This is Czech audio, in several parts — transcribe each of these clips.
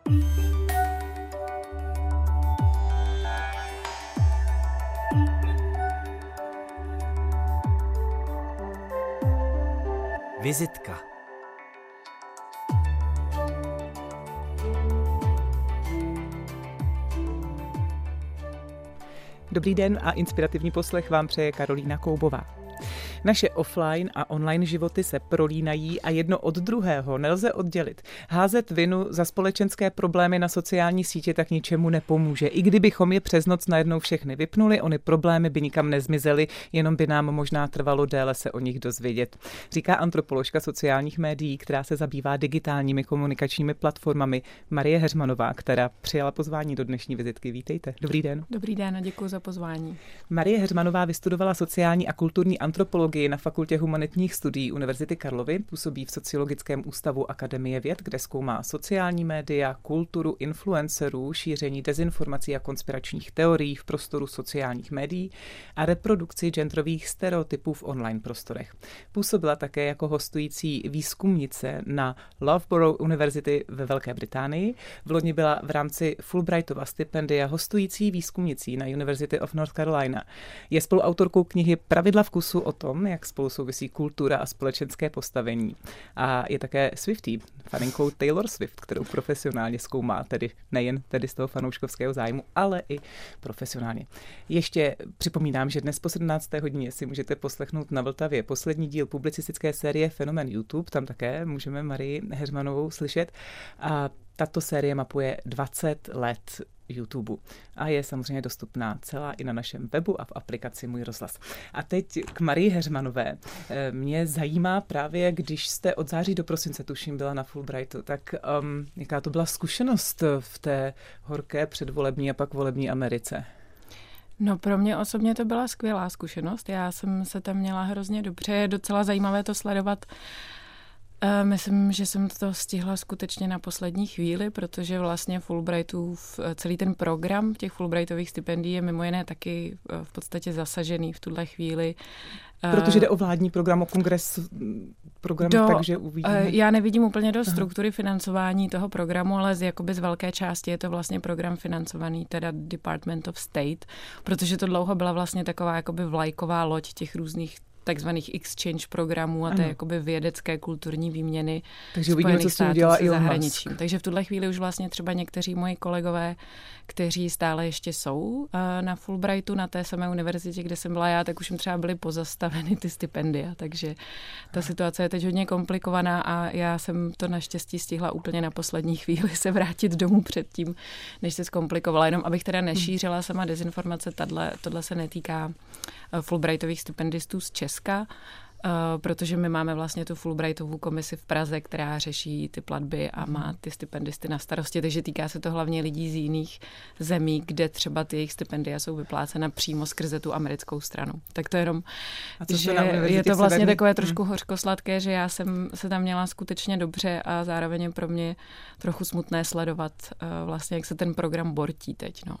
Vizitka. Dobrý den a inspirativní poslech vám přeje Karolína Koubová. Naše offline a online životy se prolínají a jedno od druhého nelze oddělit. Házet vinu za společenské problémy na sociální sítě tak ničemu nepomůže. I kdybychom je přes noc najednou všechny vypnuli, ony problémy by nikam nezmizely, jenom by nám možná trvalo déle se o nich dozvědět. Říká antropoložka sociálních médií, která se zabývá digitálními komunikačními platformami, Marie Heřmanová, která přijala pozvání do dnešní vizitky. Vítejte. Dobrý den. Dobrý den a děkuji za pozvání. Marie Heřmanová vystudovala sociální a kulturní antropologii na Fakultě humanitních studií Univerzity Karlovy, působí v Sociologickém ústavu Akademie věd, kde zkoumá sociální média, kulturu influencerů, šíření dezinformací a konspiračních teorií v prostoru sociálních médií a reprodukci genderových stereotypů v online prostorech. Působila také jako hostující výzkumnice na Loughborough University ve Velké Británii. V loni byla v rámci Fulbrightova stipendia hostující výzkumnicí na University of North Carolina. Je spoluautorkou knihy Pravidla vkusu o tom, jak spolu souvisí kultura a společenské postavení. A je také Swiftie, faninkou Taylor Swift, kterou profesionálně zkoumá, tedy nejen z toho fanouškovského zájmu, ale i profesionálně. Ještě připomínám, že dnes po 17. hodině si můžete poslechnout na Vltavě poslední díl publicistické série Fenomén YouTube, tam také můžeme Marii Heřmanovou slyšet. A tato série mapuje 20 let YouTube a je samozřejmě dostupná celá i na našem webu a v aplikaci Můj rozhlas. A teď k Marii Heřmanové. Mě zajímá právě, když jste od září do prosince, tuším, byla na Fulbrightu, tak jaká to byla zkušenost v té horké předvolební a pak volební Americe? No pro mě osobně to byla skvělá zkušenost. Já jsem se tam měla hrozně dobře. Je docela zajímavé to sledovat. Myslím, že jsem to stihla skutečně na poslední chvíli, protože vlastně Fulbrightův, celý ten program těch Fulbrightových stipendií je mimo jiné taky v podstatě zasažený v tuhle chvíli. Protože jde o vládní program, o program, takže uvidíme. Já nevidím úplně do struktury financování toho programu, ale z velké části je to vlastně program financovaný teda Department of State, protože to dlouho byla vlastně taková vlajková loď těch různých takzvaných exchange programů a té vědecké kulturní výměny. Takže uvidíme, co se udělá i zahraničím. Takže v tuhle chvíli už vlastně třeba někteří moji kolegové, kteří stále ještě jsou na Fulbrightu, na té samé univerzitě, kde jsem byla já, tak už jim třeba byly pozastaveny ty stipendia. Takže ta situace je teď hodně komplikovaná a já jsem to naštěstí stihla úplně na poslední chvíli se vrátit domů předtím, než se zkomplikovala. Jenom abych teda nešířila sama dezinformace, tohle se netýká Fulbrightových stipendistů z Česka, protože my máme vlastně tu Fulbrightovu komisi v Praze, která řeší ty platby a má ty stipendisty na starosti, takže týká se to hlavně lidí z jiných zemí, kde třeba ty jejich stipendia jsou vyplácena přímo skrze tu americkou stranu. Tak to jenom, že je to vlastně takové trošku hořkosladké, že já jsem se tam měla skutečně dobře a zároveň je pro mě trochu smutné sledovat vlastně, jak se ten program bortí teď. No.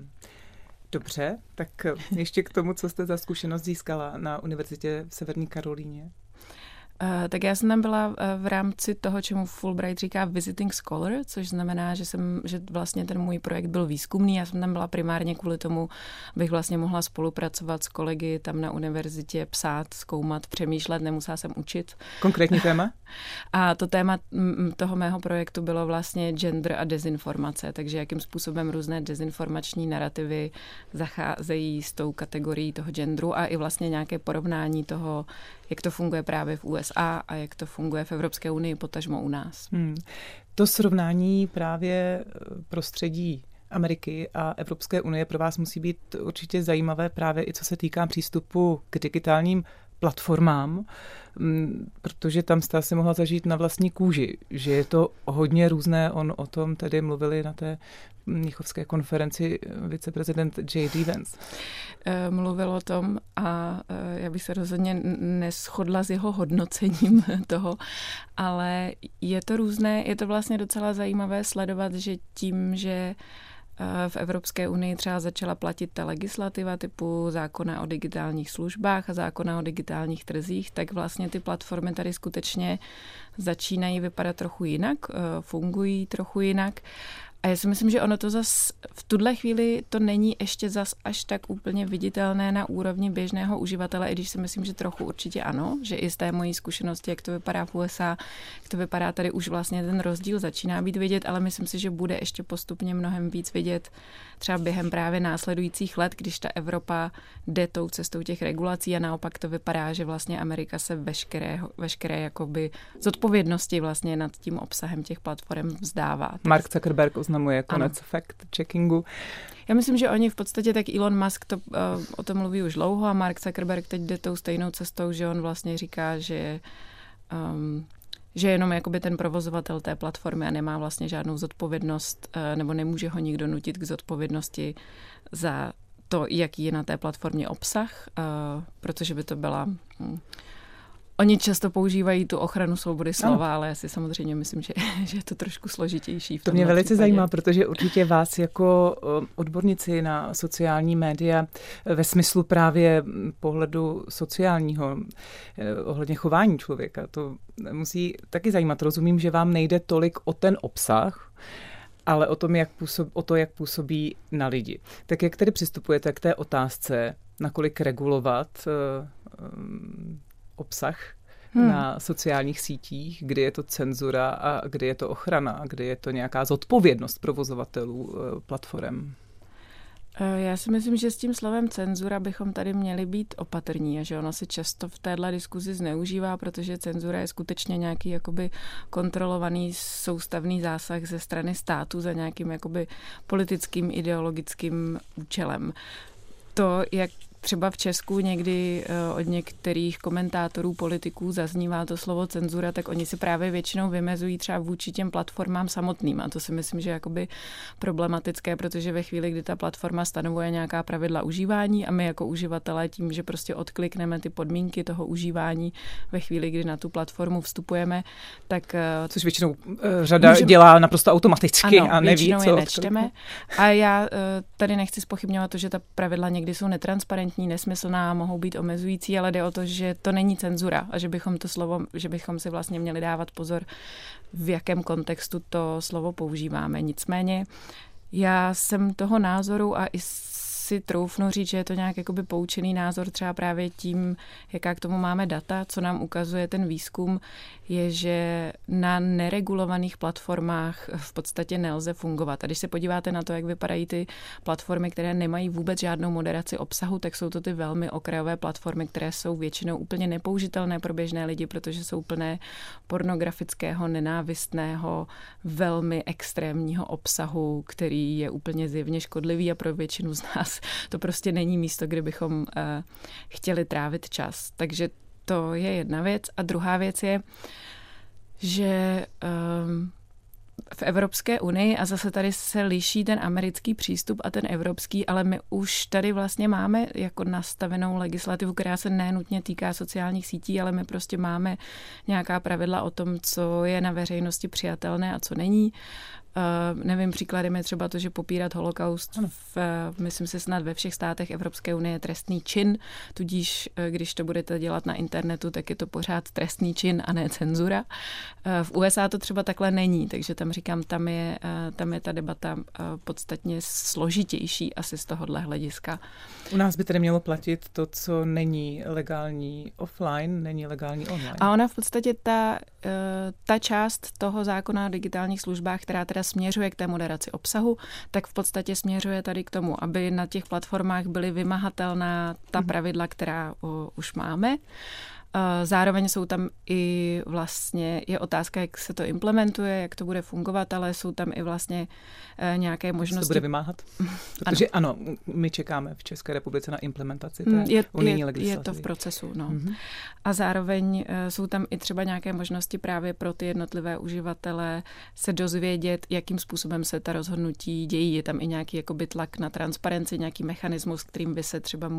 Dobře, tak ještě k tomu, co jste za zkušenost získala na univerzitě v Severní Karolíně. Tak já jsem tam byla v rámci toho, čemu Fulbright říká visiting scholar, což znamená, že vlastně ten můj projekt byl výzkumný. Já jsem tam byla primárně kvůli tomu, abych vlastně mohla spolupracovat s kolegy tam na univerzitě, psát, zkoumat, přemýšlet, nemusela jsem učit. Konkrétní téma? A to téma toho mého projektu bylo vlastně gender a dezinformace, takže jakým způsobem různé dezinformační narrativy zacházejí s tou kategorií toho genderu a i vlastně nějaké porovnání toho, jak to funguje právě v USA a jak to funguje v Evropské unii, potažmo u nás. To srovnání právě prostředí Ameriky a Evropské unie pro vás musí být určitě zajímavé právě i co se týká přístupu k digitálním platformám, protože tam jste asi mohla zažít na vlastní kůži, že je to hodně různé. O tom tedy mluvili na té mnichovské konferenci viceprezident J.D. Vance. Mluvil o tom a já bych se rozhodně neshodla s jeho hodnocením toho, ale je to různé, je to vlastně docela zajímavé sledovat, že tím, že v Evropské unii třeba začala platit ta legislativa typu zákona o digitálních službách a zákona o digitálních trzích, tak vlastně ty platformy tady skutečně začínají vypadat trochu jinak, fungují trochu jinak. A já si myslím, že ono to zas v tuhle chvíli to není ještě zas až tak úplně viditelné na úrovni běžného uživatele, i když si myslím, že trochu určitě ano, že i z té mojí zkušenosti, jak to vypadá v USA, jak to vypadá tady, už vlastně ten rozdíl začíná být vidět, ale myslím si, že bude ještě postupně mnohem víc vidět třeba během právě následujících let, když ta Evropa jde tou cestou těch regulací a naopak to vypadá, že vlastně Amerika se veškeré jakoby zodpovědnosti vlastně nad tím obsahem těch platform vzdává. Mark Zuckerberg oznamuje konec fact-checkingu. Já myslím, že oni v podstatě, tak Elon Musk o tom mluví už dlouho a Mark Zuckerberg teď jde tou stejnou cestou, že on vlastně říká, že je jenom jakoby ten provozovatel té platformy a nemá vlastně žádnou zodpovědnost nebo nemůže ho nikdo nutit k zodpovědnosti za to, jaký je na té platformě obsah, protože by to byla... Oni často používají tu ochranu svobody slova, ale já si samozřejmě myslím, že je to trošku složitější. To mě velice zajímá, protože určitě vás jako odbornici na sociální média ve smyslu právě pohledu sociálního, ohledně chování člověka, to musí taky zajímat. Rozumím, že vám nejde tolik o ten obsah, ale o tom, jak působí na lidi. Tak jak tedy přistupujete k té otázce, nakolik regulovat obsah na sociálních sítích, kdy je to cenzura a kdy je to ochrana, a kdy je to nějaká zodpovědnost provozovatelů platform? Já si myslím, že s tím slovem cenzura bychom tady měli být opatrní a že ono se často v téhle diskuzi zneužívá, protože cenzura je skutečně nějaký jakoby kontrolovaný soustavný zásah ze strany státu za nějakým jakoby politickým ideologickým účelem. To, jak třeba v Česku někdy od některých komentátorů, politiků zaznívá to slovo cenzura, tak oni si právě většinou vymezují třeba vůči těm platformám samotným. A to si myslím, že je jakoby problematické, protože ve chvíli, kdy ta platforma stanovuje nějaká pravidla užívání a my jako uživatelé tím, že prostě odklikneme ty podmínky toho užívání ve chvíli, kdy na tu platformu vstupujeme, tak... Což většinou řada dělá naprosto automaticky ano, a neví, co... je nečteme. A já tady nechci zpochybňovat to, že ta pravidla někdy jsou netransparentní, nesmyslná, mohou být omezující, ale jde o to, že to není cenzura a že bychom si vlastně měli dávat pozor, v jakém kontextu to slovo používáme. Nicméně já jsem toho názoru a i si troufnu říct, že je to nějak jakoby poučený názor třeba právě tím, jaká k tomu máme data, co nám ukazuje ten výzkum, je, že na neregulovaných platformách v podstatě nelze fungovat. A když se podíváte na to, jak vypadají ty platformy, které nemají vůbec žádnou moderaci obsahu, tak jsou to ty velmi okrajové platformy, které jsou většinou úplně nepoužitelné pro běžné lidi, protože jsou plné pornografického, nenávistného, velmi extrémního obsahu, který je úplně zjevně škodlivý a pro většinu z nás to prostě není místo, kde bychom chtěli trávit čas. Takže to je jedna věc. A druhá věc je, že v Evropské unii, a zase tady se liší ten americký přístup a ten evropský, ale my už tady vlastně máme jako nastavenou legislativu, která se nenutně týká sociálních sítí, ale my prostě máme nějaká pravidla o tom, co je na veřejnosti přijatelné a co není. Nevím, příkladem je třeba to, že popírat holokaust myslím si snad ve všech státech Evropské unie je trestný čin, tudíž když to budete dělat na internetu, tak je to pořád trestný čin a ne cenzura. V USA to třeba takhle není, takže tam říkám, tam je ta debata podstatně složitější asi z tohohle hlediska. U nás by tedy mělo platit to, co není legální offline, není legální online. A ona v podstatě ta část toho zákona o digitálních službách, která teda směřuje k té moderaci obsahu, tak v podstatě směřuje tady k tomu, aby na těch platformách byly vymahatelná ta pravidla, která už máme. Zároveň jsou tam i vlastně, je otázka, jak se to implementuje, jak to bude fungovat, ale jsou tam i vlastně nějaké možnosti. To bude vymáhat? Protože ano, my čekáme v České republice na implementaci té unijní legislativy. Je to v procesu, no. Mm-hmm. A zároveň jsou tam i třeba nějaké možnosti právě pro ty jednotlivé uživatele se dozvědět, jakým způsobem se ta rozhodnutí dějí. Je tam i nějaký jakoby tlak na transparenci, nějaký mechanismus, kterým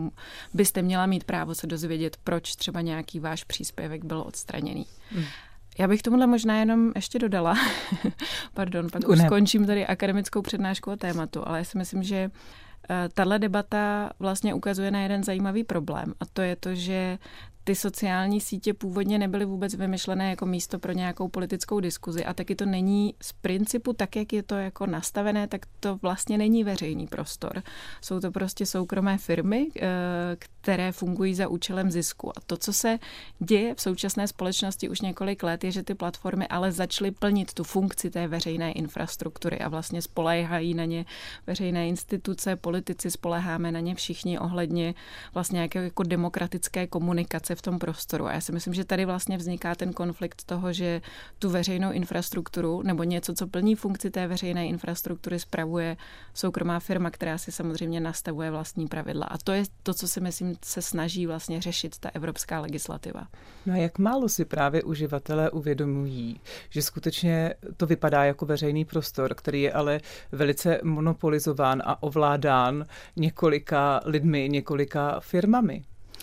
byste měla mít právo se dozvědět, proč třeba nějaký váš příspěvek byl odstraněný. Já bych tomuhle možná jenom ještě dodala, pardon, pak už skončím tady akademickou přednášku o tématu, ale já si myslím, že tahle debata vlastně ukazuje na jeden zajímavý problém a to je to, že ty sociální sítě původně nebyly vůbec vymyšlené jako místo pro nějakou politickou diskuzi a taky to není z principu tak, jak je to jako nastavené, tak to vlastně není veřejný prostor. Jsou to prostě soukromé firmy, které fungují za účelem zisku. A to, co se děje v současné společnosti už několik let, je, že ty platformy ale začaly plnit tu funkci té veřejné infrastruktury a vlastně spoléhají na ně veřejné instituce, politici, spoléháme na ně všichni ohledně vlastně jako demokratické komunikace v tom prostoru. A já si myslím, že tady vlastně vzniká ten konflikt toho, že tu veřejnou infrastrukturu nebo něco, co plní funkci té veřejné infrastruktury, spravuje soukromá firma, která si samozřejmě nastavuje vlastní pravidla. A to je to, co si myslím, se snaží vlastně řešit ta evropská legislativa. No a jak málo si právě uživatelé uvědomují, že skutečně to vypadá jako veřejný prostor, který je ale velice monopolizován a ovládán několika lidmi, několika firmami.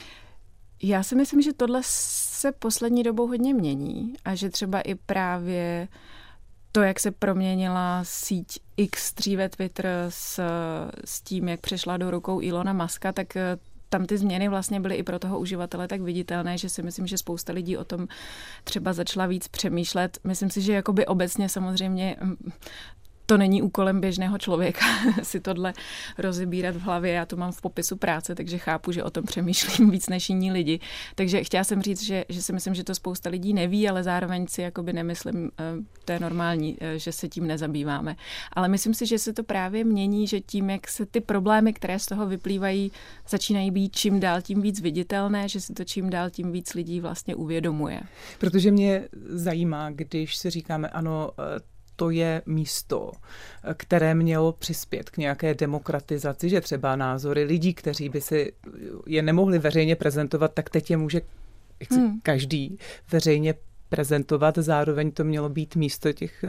Já si myslím, že tohle se poslední dobou hodně mění a že třeba i právě to, jak se proměnila síť X, dříve Twitter, s tím, jak přešla do rukou Elona Muska, tak tam ty změny vlastně byly i pro toho uživatele tak viditelné, že si myslím, že spousta lidí o tom třeba začala víc přemýšlet. Myslím si, že jakoby obecně samozřejmě to není úkolem běžného člověka si tohle rozebírat v hlavě. Já to mám v popisu práce, takže chápu, že o tom přemýšlím víc než jiní lidi. Takže chtěla jsem říct, že si myslím, že to spousta lidí neví, ale zároveň si jakoby nemyslím, to je normální, že se tím nezabýváme. Ale myslím si, že se to právě mění, že tím, jak se ty problémy, které z toho vyplývají, začínají být čím dál tím víc viditelné, že si to čím dál tím víc lidí vlastně uvědomuje. Protože mě zajímá, když si říkáme, ano, to je místo, které mělo přispět k nějaké demokratizaci, že třeba názory lidí, kteří by si je nemohli veřejně prezentovat, tak teď je může každý veřejně prezentovat. Zároveň to mělo být místo těch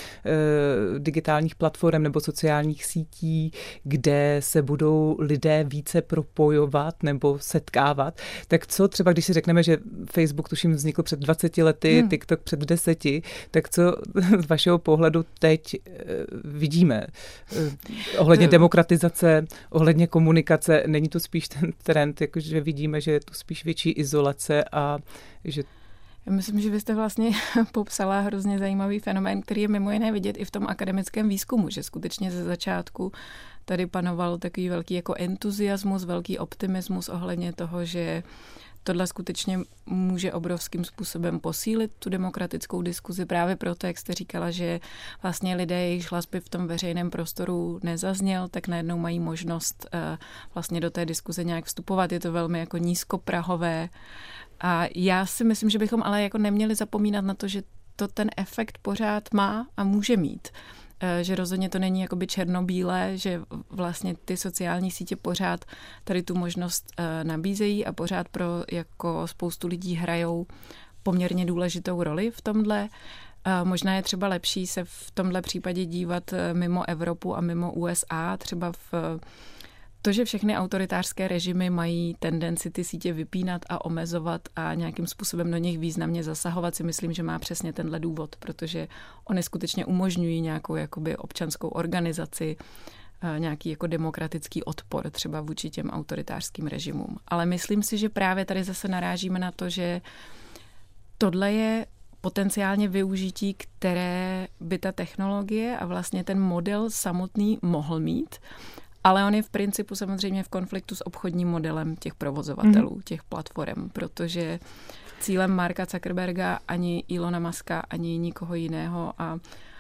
digitálních platform nebo sociálních sítí, kde se budou lidé více propojovat nebo setkávat. Tak co třeba, když si řekneme, že Facebook tuším vznikl před 20 lety, TikTok před 10, tak co z vašeho pohledu teď vidíme? Ohledně demokratizace, ohledně komunikace, není to spíš ten trend, jakože vidíme, že je tu spíš větší izolace a že já myslím, že vy jste vlastně popsala hrozně zajímavý fenomén, který je mimo jiné vidět i v tom akademickém výzkumu, že skutečně ze začátku tady panoval takový velký jako entuziasmus, velký optimismus ohledně toho, že tohle skutečně může obrovským způsobem posílit tu demokratickou diskuzi právě proto, jak jste říkala, že vlastně lidé, jejichž hlas by v tom veřejném prostoru nezazněl, tak najednou mají možnost vlastně do té diskuze nějak vstupovat. Je to velmi jako nízkoprahové. A já si myslím, že bychom ale jako neměli zapomínat na to, že to ten efekt pořád má a může mít. Že rozhodně to není jakoby černobílé, že vlastně ty sociální sítě pořád tady tu možnost nabízejí a pořád pro jako spoustu lidí hrajou poměrně důležitou roli v tomhle. Možná je třeba lepší se v tomhle případě dívat mimo Evropu a mimo USA, třeba v to, že všechny autoritářské režimy mají tendenci ty sítě vypínat a omezovat a nějakým způsobem do nich významně zasahovat, si myslím, že má přesně tenhle důvod, protože oni skutečně umožňují nějakou jakoby občanskou organizaci, nějaký jako demokratický odpor třeba vůči těm autoritářským režimům. Ale myslím si, že právě tady zase narážíme na to, že tohle je potenciálně využití, které by ta technologie a vlastně ten model samotný mohl mít, ale on je v principu samozřejmě v konfliktu s obchodním modelem těch provozovatelů, těch platform, protože cílem Marka Zuckerberga ani Elona Muska, ani nikoho jiného a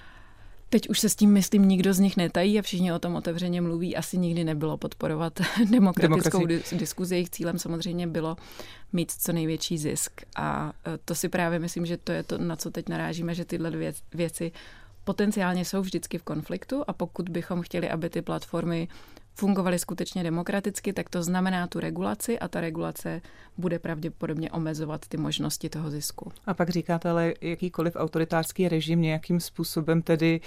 teď už se s tím, myslím, nikdo z nich netají a všichni o tom otevřeně mluví, asi nikdy nebylo podporovat demokratickou diskuzi. Jejich cílem samozřejmě bylo mít co největší zisk a to si právě myslím, že to je to, na co teď narážíme, že tyhle věci potenciálně jsou vždycky v konfliktu a pokud bychom chtěli, aby ty platformy fungovaly skutečně demokraticky, tak to znamená tu regulaci a ta regulace bude pravděpodobně omezovat ty možnosti toho zisku. A pak říkáte, ale jakýkoliv autoritářský režim nějakým způsobem tedy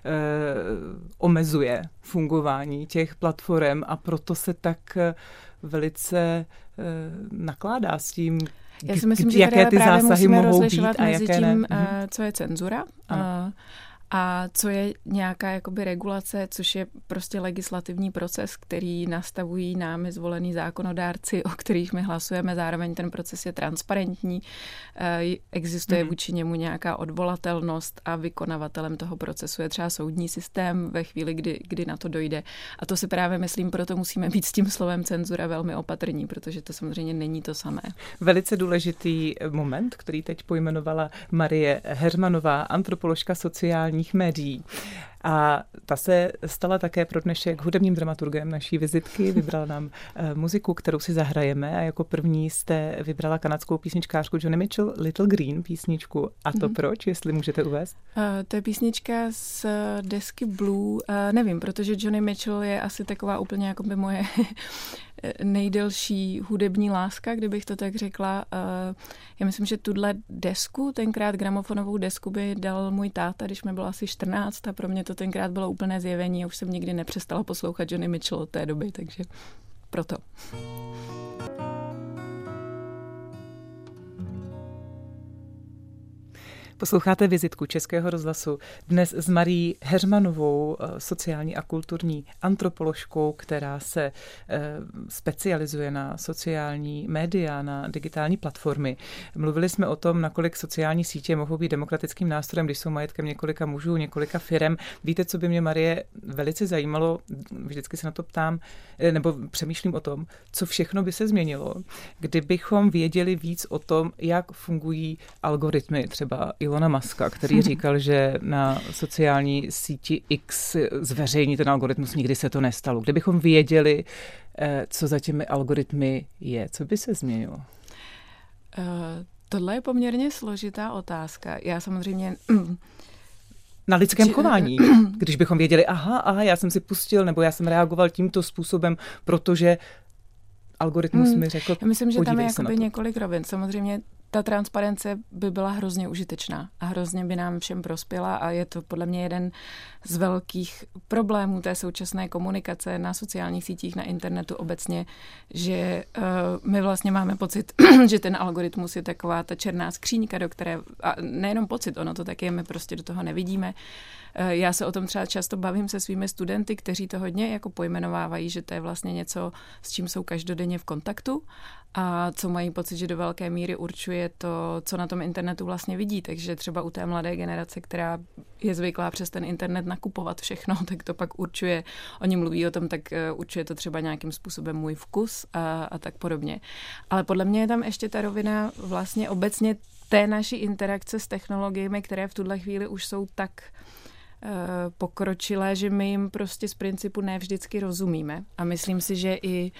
omezuje fungování těch platform a proto se tak velice nakládá s tím Já si myslím, že jaké ty zásahy mohou být a jaké ne. Co je cenzura a co je nějaká jakoby regulace, což je prostě legislativní proces, který nastavují námi zvolení zákonodárci, o kterých my hlasujeme. Zároveň ten proces je transparentní, existuje vůči němu nějaká odvolatelnost a vykonavatelem toho procesu je třeba soudní systém ve chvíli, kdy na to dojde. A to si právě myslím, proto musíme být s tím slovem cenzura velmi opatrní, protože to samozřejmě není to samé. Velice důležitý moment, který teď pojmenovala Marie Heřmanová, antropoložka sociální médií. A ta se stala také pro dnešek hudebním dramaturgem naší vizitky. Vybrala nám muziku, kterou si zahrajeme a jako první jste vybrala kanadskou písničkářku Joni Mitchell, Little Green písničku. A to proč, jestli můžete uvést? To je písnička z desky Blue. Nevím, protože Joni Mitchell je asi taková úplně jako by moje nejdelší hudební láska, kdybych to tak řekla. Já myslím, že tuhle desku, tenkrát gramofonovou desku by dal můj táta, když mi bylo asi 14 a pro mě to tenkrát bylo úplné zjevení a už jsem nikdy nepřestala poslouchat Joni Mitchell od té doby, takže proto. Posloucháte vizitku Českého rozhlasu dnes s Marií Heřmanovou, sociální a kulturní antropoložkou, která se specializuje na sociální média, na digitální platformy. Mluvili jsme o tom, nakolik sociální sítě mohou být demokratickým nástrojem, když jsou majetkem několika mužů, několika firem. Víte, co by mě, Marie, velice zajímalo, vždycky se na to ptám, nebo přemýšlím o tom, co všechno by se změnilo, kdybychom věděli víc o tom, jak fungují algoritmy, třeba Ilona Muska, který říkal, že na sociální síti X zveřejní ten algoritmus, nikdy se to nestalo. Kdybychom věděli, co za těmi algoritmy je, co by se změnilo? Tohle je poměrně složitá otázka. Já samozřejmě... Na lidském chování, když bychom věděli, aha, já jsem si pustil, nebo já jsem reagoval tímto způsobem, protože algoritmus mi řekl, já myslím, že tam je jakoby několik rovin. Samozřejmě ta transparence by byla hrozně užitečná a hrozně by nám všem prospěla a je to podle mě jeden z velkých problémů té současné komunikace na sociálních sítích, na internetu obecně, že my vlastně máme pocit, že ten algoritmus je taková ta černá skříňka, do které, a nejenom pocit, ono to tak je, my prostě do toho nevidíme. Já se o tom třeba často bavím se svými studenty, kteří to hodně jako pojmenovávají, že to je vlastně něco, s čím jsou každodenně v kontaktu a co mají pocit, že do velké míry určuje to, co na tom internetu vlastně vidí. Takže třeba u té mladé generace, která je zvyklá přes ten internet nakupovat všechno, tak to pak určuje, oni mluví o tom, tak určuje to třeba nějakým způsobem můj vkus a tak podobně. Ale podle mě je tam ještě ta rovina vlastně obecně té naší interakce s technologiemi, které v tuhle chvíli už jsou tak pokročilé, že my jim prostě z principu ne vždycky rozumíme. A myslím si, že i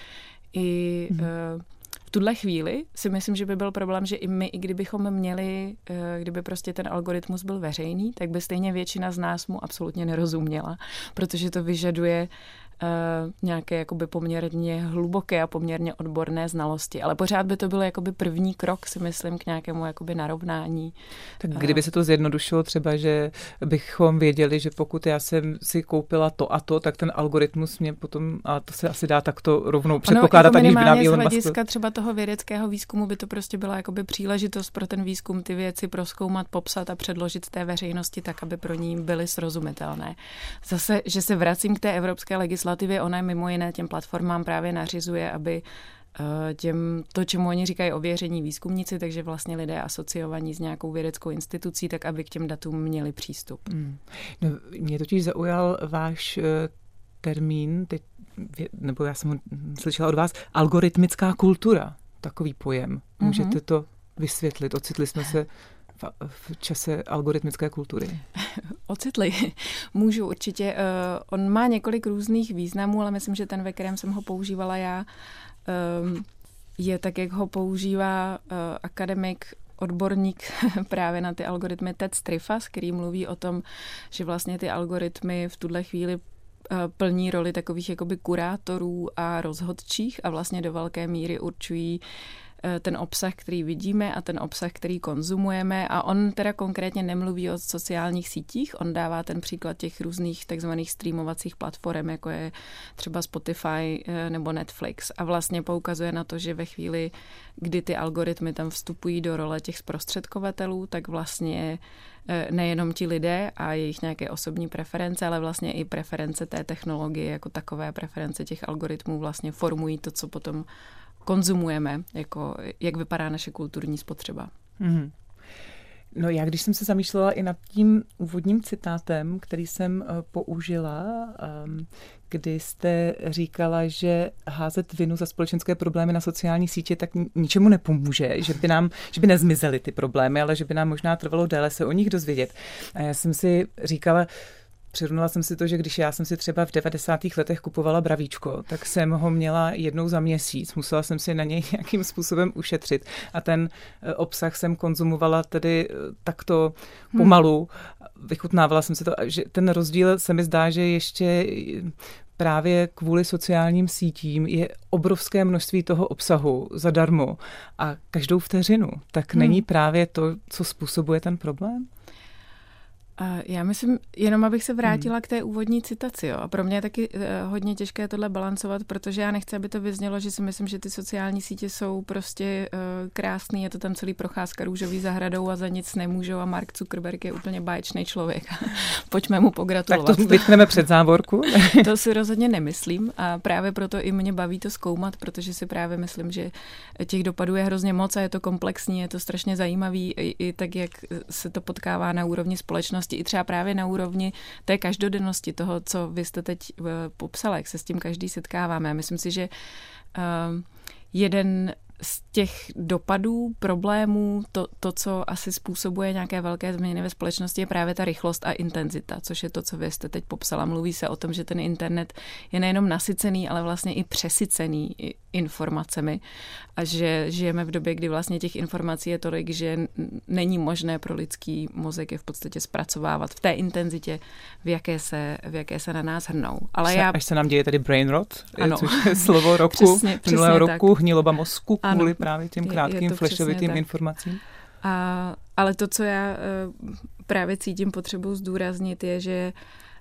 v tuhle chvíli si myslím, že by byl problém, že i my, i kdybychom měli, kdyby prostě ten algoritmus byl veřejný, tak by stejně většina z nás mu absolutně nerozuměla, protože to vyžaduje nějaké jakoby poměrně hluboké a poměrně odborné znalosti. Ale pořád by to byl jakoby první krok, si myslím, k nějakému jakoby narovnání. Tak kdyby se to zjednodušilo třeba, že bychom věděli, že pokud já jsem si koupila to a to, tak ten algoritmus mě potom, a to se asi dá takto rovnou předpokládat, aniž by nám Elon Musk... Z hlediska třeba toho vědeckého výzkumu by to prostě byla jakoby příležitost pro ten výzkum ty věci prozkoumat, popsat a předložit té veřejnosti tak, aby pro ní byly srozumitelné. Zase, že se vracím k té evropské legislativě, ona mimo jiné těm platformám právě nařizuje, aby to, čemu oni říkají ověření výzkumníci, takže vlastně lidé asociovaní s nějakou vědeckou institucí, tak aby k těm datům měli přístup. No, mě totiž zaujal váš termín, teď, nebo já jsem ho slyšela od vás, algoritmická kultura, takový pojem. Můžete to vysvětlit? Ocitli jsme se v čase algoritmické kultury. Ocitli. Můžu určitě. On má několik různých významů, ale myslím, že ten, ve kterém jsem ho používala já, je tak, jak ho používá akademik, odborník právě na ty algoritmy Ted Strifas, který mluví o tom, že vlastně ty algoritmy v tuhle chvíli plní roli takových jakoby kurátorů a rozhodčích a vlastně do velké míry určují ten obsah, který vidíme a ten obsah, který konzumujeme. A on teda konkrétně nemluví o sociálních sítích, on dává ten příklad těch různých takzvaných streamovacích platform, jako je třeba Spotify nebo Netflix. A vlastně poukazuje na to, že ve chvíli, kdy ty algoritmy tam vstupují do role těch zprostředkovatelů, tak vlastně nejenom ti lidé a jejich nějaké osobní preference, ale vlastně i preference té technologie jako takové, preference těch algoritmů vlastně formují to, co potom konzumujeme, jako jak vypadá naše kulturní spotřeba. Mm. No já, když jsem se zamýšlela i nad tím úvodním citátem, který jsem použila, kdy jste říkala, že házet vinu za společenské problémy na sociální sítě tak ničemu nepomůže, že by nezmizely ty problémy, ale že by nám možná trvalo déle se o nich dozvědět. A já jsem si říkala, přirovnala jsem si to, že když já jsem si třeba v 90. letech kupovala bravíčko, tak jsem ho měla jednou za měsíc. Musela jsem si na něj nějakým způsobem ušetřit a ten obsah jsem konzumovala tedy takto pomalu. Vychutnávala jsem si to, že ten rozdíl se mi zdá, že ještě právě kvůli sociálním sítím je obrovské množství toho obsahu zadarmo a každou vteřinu. Tak není právě to, co způsobuje ten problém? Já myslím, jenom abych se vrátila k té úvodní citaci. Jo. A pro mě je taky hodně těžké tohle balancovat, protože já nechci, aby to vyznělo, že si myslím, že ty sociální sítě jsou prostě krásný, je to tam celý procházka růžový zahradou a za nic nemůžou a Mark Zuckerberg je úplně báječný člověk. Pojďme mu pogratulovat. Tak to vytkneme před závorku. To si rozhodně nemyslím a právě proto i mě baví to zkoumat, protože si právě myslím, že těch dopadů je hrozně moc a je to komplexní, je to strašně zajímavý i tak, jak se to potkává na úrovni společnosti, i třeba právě na úrovni té každodennosti toho, co vy jste teď popsala, jak se s tím každý setkáváme. Já myslím si, že jeden z těch dopadů, problémů, to, co asi způsobuje nějaké velké změny ve společnosti, je právě ta rychlost a intenzita, což je to, co vy jste teď popsala. Mluví se o tom, že ten internet je nejenom nasycený, ale vlastně i přesycený informacemi a že žijeme v době, kdy vlastně těch informací je tolik, že není možné pro lidský mozek je v podstatě zpracovávat v té intenzitě, v jaké se na nás hrnou. Ale až se nám děje tady brain rot, což je slovo roku, minulého roku, hniloba mozku kvůli právě těm krátkým flashovitým informacím. Ale to, co já právě cítím potřebu zdůraznit, je, že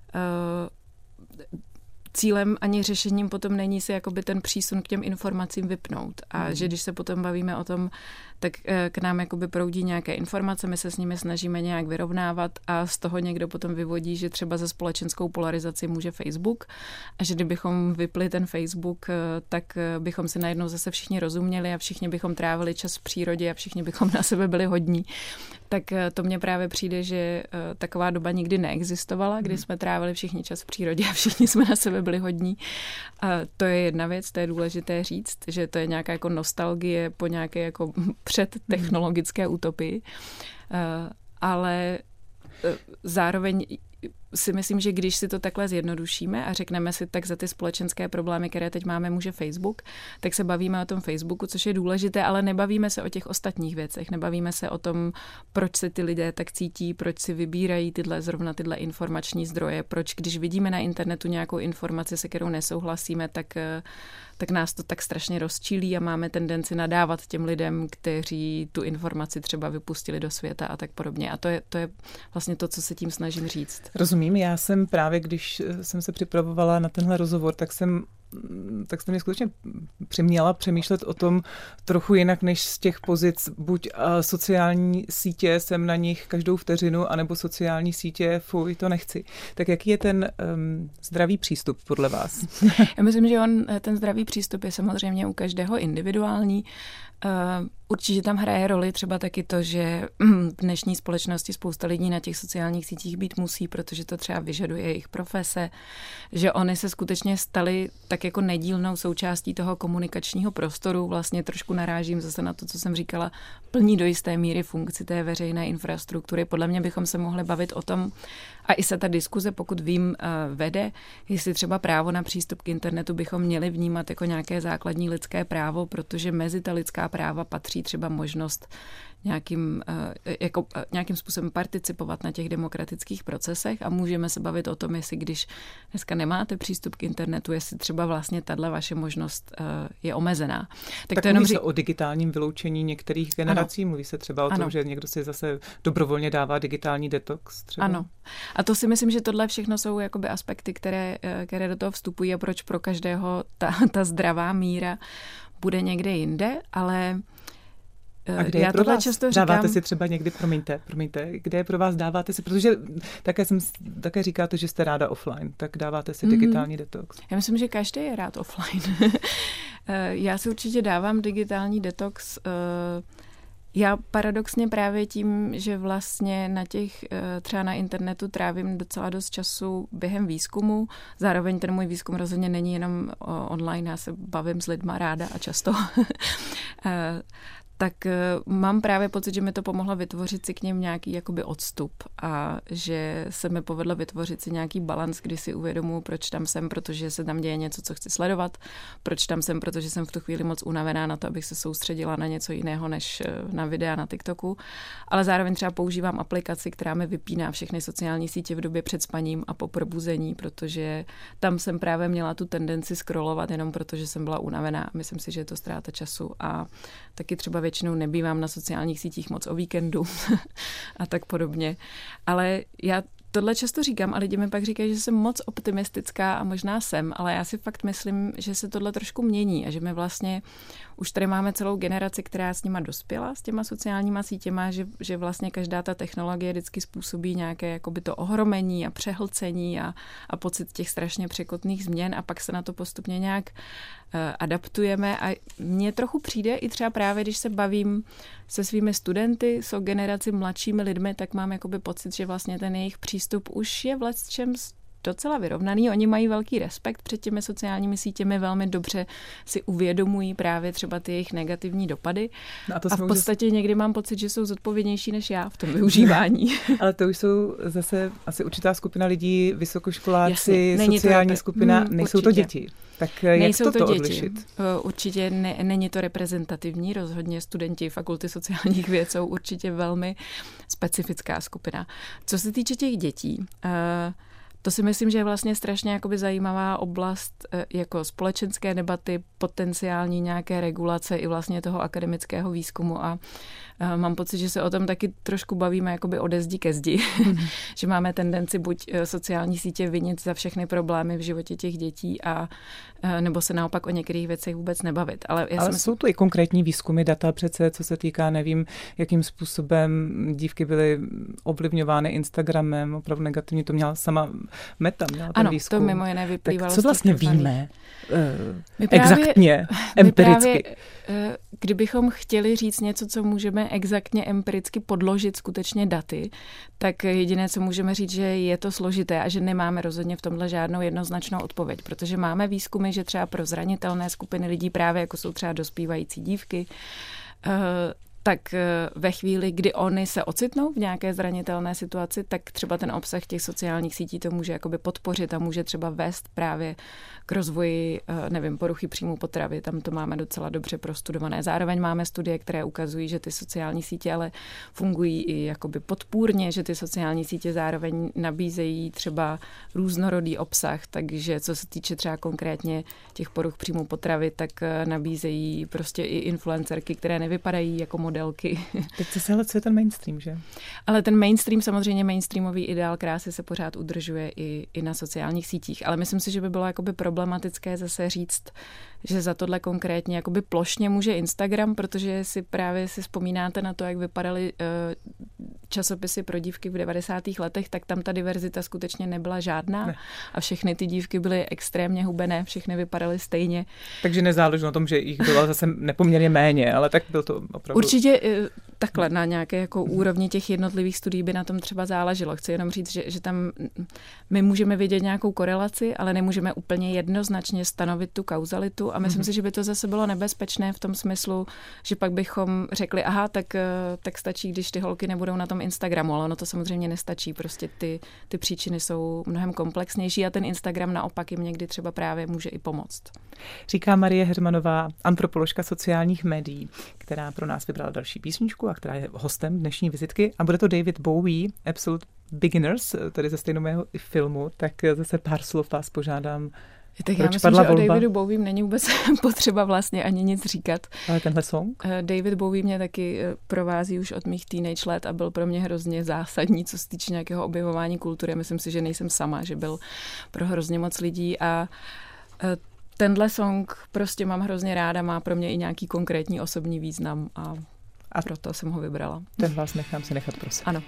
cílem ani řešením potom není si jakoby ten přísun k těm informacím vypnout. A že když se potom bavíme o tom, tak k nám jakoby proudí nějaké informace, my se s nimi snažíme nějak vyrovnávat a z toho někdo potom vyvodí, že třeba za společenskou polarizaci může Facebook a že kdybychom vypli ten Facebook, tak bychom si najednou zase všichni rozuměli a všichni bychom trávili čas v přírodě a všichni bychom na sebe byli hodní. Tak to mně právě přijde, že taková doba nikdy neexistovala, kdy jsme trávili všichni čas v přírodě a všichni jsme na sebe byli hodní. A to je jedna věc, to je důležité říct, že to je nějaká jako nostalgie po nějaké jako předtechnologické utopii. Ale zároveň si myslím, že když si to takhle zjednodušíme a řekneme si, tak za ty společenské problémy, které teď máme, může Facebook, tak se bavíme o tom Facebooku, což je důležité, ale nebavíme se o těch ostatních věcech. Nebavíme se o tom, proč se ty lidé tak cítí, proč si vybírají zrovna tyhle informační zdroje, proč když vidíme na internetu nějakou informaci, se kterou nesouhlasíme, tak nás to tak strašně rozčílí a máme tendenci nadávat těm lidem, kteří tu informaci třeba vypustili do světa a tak podobně. A to je vlastně to, co se tím snažím říct. Rozumím, já jsem právě, když jsem se připravovala na tenhle rozhovor, tak jste mě skutečně přiměla přemýšlet o tom trochu jinak, než z těch pozic buď sociální sítě, jsem na nich každou vteřinu, anebo sociální sítě, fuj, to nechci. Tak jaký je ten zdravý přístup podle vás? Já myslím, že ten zdravý přístup je samozřejmě u každého individuální. Určitě tam hraje roli třeba taky to, že v dnešní společnosti spousta lidí na těch sociálních sítích být musí, protože to třeba vyžaduje jejich profese, že oni se skutečně stali tak jako nedílnou součástí toho komunikačního prostoru. Vlastně trošku narážím zase na to, co jsem říkala, plní do jisté míry funkci té veřejné infrastruktury. Podle mě bychom se mohli bavit o tom, a i se ta diskuze, pokud vím, vede, jestli třeba právo na přístup k internetu bychom měli vnímat jako nějaké základní lidské právo, protože mezi ta lidská práva patří třeba možnost nějakým způsobem participovat na těch demokratických procesech a můžeme se bavit o tom, jestli když dneska nemáte přístup k internetu, jestli třeba vlastně tato vaše možnost je omezená. Tak mluví se o digitálním vyloučení některých generací, mluví se třeba o tom, že někdo si zase dobrovolně dává digitální detox třeba. Ano. A to si myslím, že tohle všechno jsou jakoby aspekty, které do toho vstupují a proč pro každého ta zdravá míra bude někde jinde, ale a kde je pro vás? Dáváte si třeba někdy, promiňte, kde je pro vás, dáváte si, protože také říkáte, že jste ráda offline, tak dáváte si digitální detox. Já myslím, že každý je rád offline. Já si určitě dávám digitální detox. Já paradoxně právě tím, že vlastně třeba na internetu trávím docela dost času během výzkumu, zároveň ten můj výzkum rozhodně není jenom online, já se bavím s lidma ráda a často, tak mám právě pocit, že mi to pomohlo vytvořit si k něm nějaký jakoby odstup a že se mi povedlo vytvořit si nějaký balans, kdy si uvědomuji, proč tam jsem, protože se tam děje něco, co chci sledovat, proč tam jsem, protože jsem v tu chvíli moc unavená na to, abych se soustředila na něco jiného, než na videa na TikToku, ale zároveň třeba používám aplikaci, která mi vypíná všechny sociální sítě v době před spaním a po probuzení, protože tam jsem právě měla tu tendenci scrollovat jenom protože jsem byla unavená. Myslím si, že je to ztráta času a taky třeba většinou nebývám na sociálních sítích moc o víkendu a tak podobně. Ale já tohle často říkám a lidi mi pak říkají, že jsem moc optimistická a možná jsem, ale já si fakt myslím, že se tohle trošku mění a že my vlastně už tady máme celou generaci, která s nima dospěla, s těma sociálníma sítěma, že vlastně každá ta technologie vždycky způsobí nějaké jakoby to ohromení a přehlcení a pocit těch strašně překotných změn a pak se na to postupně nějak adaptujeme a mně trochu přijde i třeba právě, když se bavím se svými studenty, s generaci mladšími lidmi, tak mám jakoby pocit, že vlastně ten jejich přístup už je v lecčem docela vyrovnaný. Oni mají velký respekt před těmi sociálními sítěmi, velmi dobře si uvědomují právě třeba ty jejich negativní dopady. No a v podstatě někdy mám pocit, že jsou zodpovědnější než já v tom využívání. Ale to už jsou zase asi určitá skupina lidí, vysokoškoláci, sociální skupina, nejsou to děti. Tak jak to odlišit? Určitě není to reprezentativní, rozhodně studenti fakulty sociálních věd jsou určitě velmi specifická skupina. Co se týče těch dětí, to si myslím, že je vlastně strašně jakoby zajímavá oblast jako společenské debaty, potenciální nějaké regulace i vlastně toho akademického výzkumu a mám pocit, že se o tom taky trošku bavíme jakoby ode zdi ke zdi, že máme tendenci buď sociální sítě vinit za všechny problémy v životě těch dětí a nebo se naopak o některých věcech vůbec nebavit. Ale jsou to i konkrétní výzkumy, data přece, co se týká, nevím, jakým způsobem dívky byly ovlivňovány Instagramem, opravdu negativně, to měla sama Meta, měla ten výzkum. Ano, to mimo jiné vyplývalo. Tak co vlastně víme? Exaktně, empiricky. Kdybychom chtěli říct něco, co můžeme exaktně empiricky podložit skutečně daty, tak jediné, co můžeme říct, že je to složité a že nemáme rozhodně v tomhle žádnou jednoznačnou odpověď, protože máme výzkumy, že třeba pro zranitelné skupiny lidí, právě jako jsou třeba dospívající dívky, tak ve chvíli, kdy oni se ocitnou v nějaké zranitelné situaci, tak třeba ten obsah těch sociálních sítí to může jakoby podpořit a může třeba vést právě k rozvoji, poruchy příjmu potravy. Tam to máme docela dobře prostudované. Zároveň máme studie, které ukazují, že ty sociální sítě ale fungují i jakoby podpůrně, že ty sociální sítě zároveň nabízejí třeba různorodý obsah, takže co se týče třeba konkrétně těch poruch příjmu potravy, tak nabízejí prostě i influencerky, které nevypadají jako modelky. Teď se ale co je ten mainstream, že? Ale ten mainstream, samozřejmě mainstreamový ideál krásy se pořád udržuje i na sociálních sítích, ale myslím si, že by bylo jakoby problematické zase říct, že za tohle konkrétně jakoby plošně může Instagram, protože si vzpomínáte na to, jak vypadaly časopisy pro dívky v 90. letech, tak tam ta diverzita skutečně nebyla žádná a všechny ty dívky byly extrémně hubené, všechny vypadaly stejně. Takže nezáleží na tom, že jich bylo zase nepoměrně méně, ale tak byl to opravdu... Určitě takhle na nějaké jako úrovni těch jednotlivých studií by na tom třeba záleželo. Chci jenom říct, že tam my můžeme vidět nějakou korelaci, ale nemůžeme úplně jednoznačně stanovit tu kauzalitu a myslím si, že by to zase bylo nebezpečné v tom smyslu, že pak bychom řekli, aha, tak stačí, když ty holky nebudou na tom Instagramu, ale ono to samozřejmě nestačí. Prostě ty příčiny jsou mnohem komplexnější a ten Instagram naopak jim někdy třeba právě může i pomoct. Říká Marie Heřmanová, antropoložka sociálních médií, která pro nás vybrala další písničku a která je hostem dnešní vizitky. A bude to David Bowie, Absolute Beginners, tedy ze stejného filmu. Tak zase pár slov vás požádám. Tak já myslím, že o Davidu Bowiem není vůbec potřeba vlastně ani nic říkat. Ale tenhle song? David Bowie mě taky provází už od mých teenage let a byl pro mě hrozně zásadní, co se týče nějakého objevování kultury. Myslím si, že nejsem sama, že byl pro hrozně moc lidí a tenhle song prostě mám hrozně ráda, má pro mě i nějaký konkrétní osobní význam a proto jsem ho vybrala. Ten vás nechám si nechat, prosím. Ano.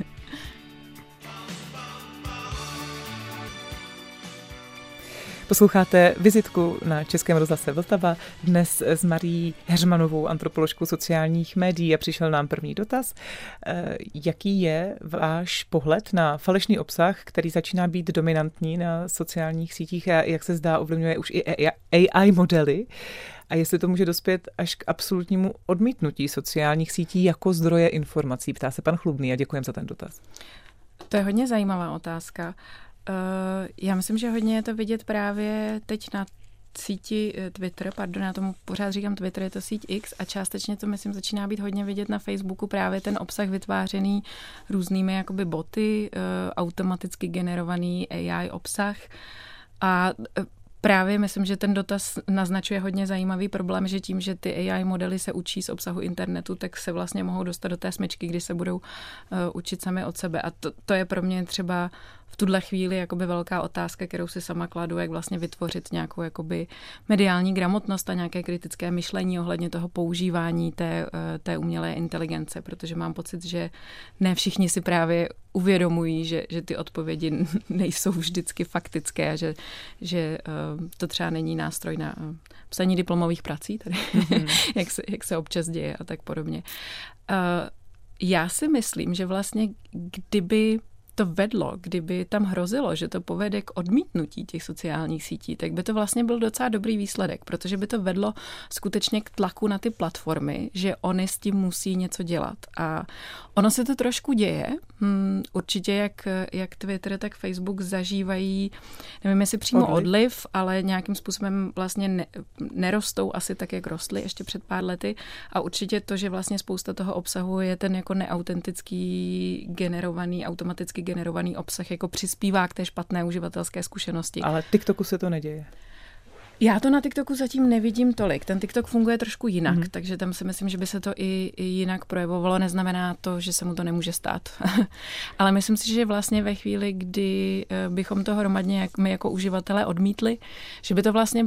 Posloucháte vizitku na Českém rozhlase Vltava, dnes s Marií Heřmanovou, antropoložkou sociálních médií, a přišel nám první dotaz. Jaký je váš pohled na falešný obsah, který začíná být dominantní na sociálních sítích a jak se zdá ovlivňuje už i AI modely? A jestli to může dospět až k absolutnímu odmítnutí sociálních sítí jako zdroje informací, ptá se pan Chlubný, a děkujem za ten dotaz. To je hodně zajímavá otázka. Já myslím, že hodně je to vidět právě teď na síti Twitter, já tomu pořád říkám Twitter, je to síť X a částečně to, myslím, začíná být hodně vidět na Facebooku právě ten obsah vytvářený různými jakoby boty, automaticky generovaný AI obsah a právě myslím, že ten dotaz naznačuje hodně zajímavý problém, že tím, že ty AI modely se učí z obsahu internetu, tak se vlastně mohou dostat do té smyčky, kdy se budou učit sami od sebe. A to je pro mě třeba v tuhle chvíli jakoby velká otázka, kterou si sama kladu, jak vlastně vytvořit nějakou jakoby mediální gramotnost a nějaké kritické myšlení ohledně toho používání té umělé inteligence, protože mám pocit, že ne všichni si právě uvědomují, že ty odpovědi nejsou vždycky faktické, že to třeba není nástroj na psaní diplomových prací, tady, jak se občas děje a tak podobně. Já si myslím, že vlastně kdyby to vedlo, kdyby tam hrozilo, že to povede k odmítnutí těch sociálních sítí, tak by to vlastně byl docela dobrý výsledek, protože by to vedlo skutečně k tlaku na ty platformy, že oni s tím musí něco dělat. A ono se to trošku děje. Určitě jak Twitter, tak Facebook zažívají, nevím, jestli přímo odliv, ale nějakým způsobem vlastně nerostou asi tak, jak rostly ještě před pár lety. A určitě to, že vlastně spousta toho obsahu je ten jako neautentický automaticky generovaný obsah, jako přispívá k té špatné uživatelské zkušenosti. Ale TikToku se to neděje. Já to na TikToku zatím nevidím tolik. Ten TikTok funguje trošku jinak, takže tam si myslím, že by se to i jinak projevovalo. Neznamená to, že se mu to nemůže stát. Ale myslím si, že vlastně ve chvíli, kdy bychom to hromadně my jako uživatelé odmítli, že by to vlastně